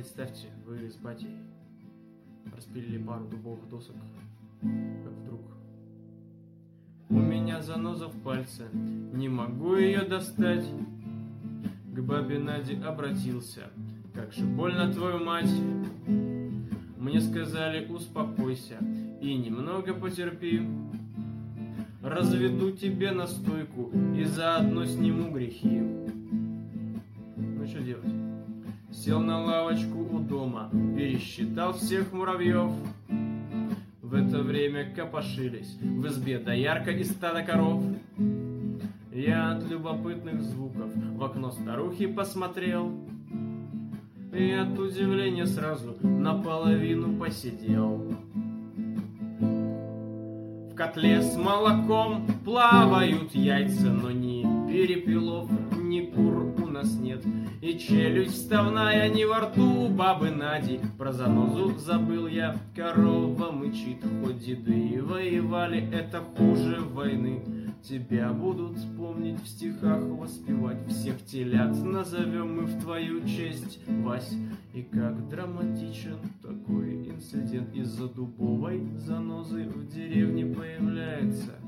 Представьте, вы с батей распилили пару дубовых досок, как вдруг: у меня заноза в пальце, не могу ее достать. К бабе Наде обратился: как же больно, твою мать. Мне сказали: успокойся и немного потерпи. Разведу тебе настойку и заодно сниму грехи. Ну что делать? Сел на лавочку у дома, пересчитал всех муравьев. В это время копошились в избе доярка и стадо коров. Я от любопытных звуков в окно старухи посмотрел и от удивления сразу наполовину посидел. В котле с молоком плавают яйца, но ни перепелов, ни кур у нас нет. И челюсть вставная не во рту у бабы Нади. Про занозу забыл я, корова мычит. Хоть деды и воевали, это хуже войны. Тебя будут помнить, в стихах воспевать. Всех телят назовем мы в твою честь, Вась. И как драматичен такой инцидент. Из-за дубовой занозы в деревне появляется